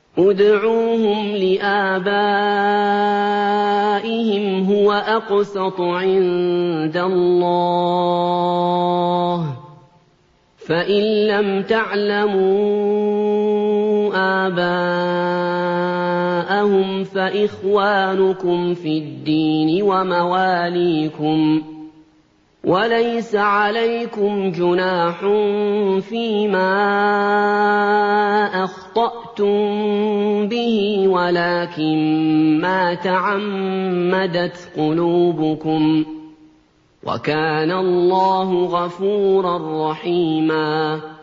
ادْعُوهُمْ لِآبَائِهِمْ هُوَ أَقْسَطُ عِندَ اللَّهِ ۚ فَإِن لَّمْ تَعْلَمُوا آبَاءَهُمْ فَإِخْوَانُكُمْ فِي الدِّينِ وَمَوَالِيكُمْ ۚ وَلَيْسَ عَلَيْكُمْ جُنَاحٌ فِيمَا أَخْطَأْتُم بِهِ وَلَٰكِن مَّا تَعَمَّدَتْ قُلُوبُكُمْ ۚ وَكَانَ اللَّهُ غَفُورًا رَّحِيمًا.